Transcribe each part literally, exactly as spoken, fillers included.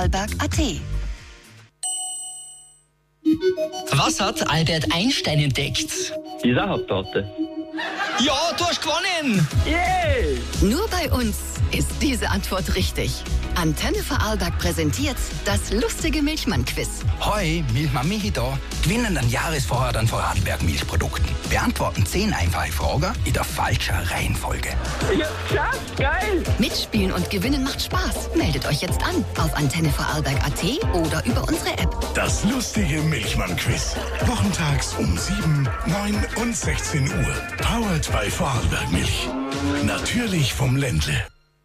Vorarlberg.at. Was hat Albert Einstein entdeckt? Die Sachertorte. Ja, du hast gewonnen! Yay! Nur bei uns ist diese Antwort richtig. Antenne Vorarlberg präsentiert das lustige Milchmann-Quiz. Hoi, Milchmami da. Gewinnen einen Jahresvorrat an Vorarlberg Milchprodukten. Beantworten zehn einfache Fragen in der falschen Reihenfolge. Ich hab's geschafft, geil! Mitspielen und gewinnen macht Spaß. Meldet euch jetzt an auf Antenne Vorarlberg.at oder über unsere App. Das lustige Milchmann-Quiz. Wochentags um sieben, neun und sechzehn Uhr. Powered by Vorarlberg Milch. Natürlich vom Ländle.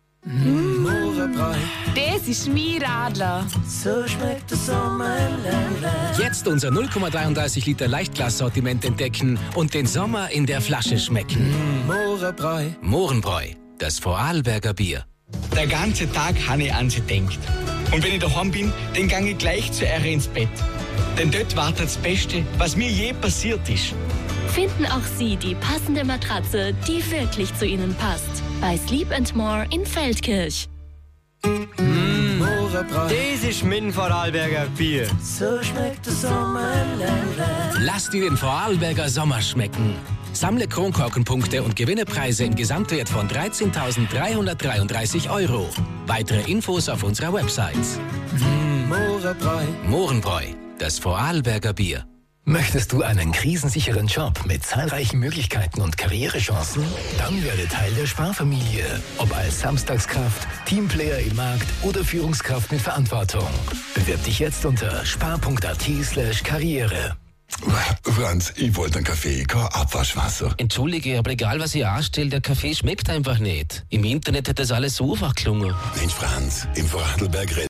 Das ist mein Radler. So schmeckt der Sommer im Ländle. Jetzt unser null Komma dreiunddreißig Liter Leichtglas-Sortiment entdecken und den Sommer in der Flasche schmecken. Mohrenbräu. Mohrenbräu, das Vorarlberger Bier. Der ganze Tag habe ich an sie denkt. Und wenn ich daheim bin, dann gehe ich gleich zu ihr ins Bett. Denn dort wartet das Beste, was mir je passiert ist. Finden auch Sie die passende Matratze, die wirklich zu Ihnen passt. Bei Sleep and More in Feldkirch. Mohrenbräu. Das ist mein Vorarlberger Bier. So schmeckt der Sommer im Ländle. Lass dir den Vorarlberger Sommer schmecken. Sammle Kronkorkenpunkte und gewinne Preise im Gesamtwert von dreizehntausenddreihundertdreiunddreißig Euro. Weitere Infos auf unserer Website. Mohrenbräu. Mohrenbräu, das Vorarlberger Bier. Möchtest du einen krisensicheren Job mit zahlreichen Möglichkeiten und Karrierechancen? Dann werde Teil der Sparfamilie. Ob als Samstagskraft, Teamplayer im Markt oder Führungskraft mit Verantwortung. Bewirb dich jetzt unter spar.at slash Karriere. Franz, ich wollte einen Kaffee, kein Abwaschwasser. Entschuldige, aber egal was ich anstelle, der Kaffee schmeckt einfach nicht. Im Internet hat das alles so einfach gelungen. Mensch, Franz, im Vorarlberg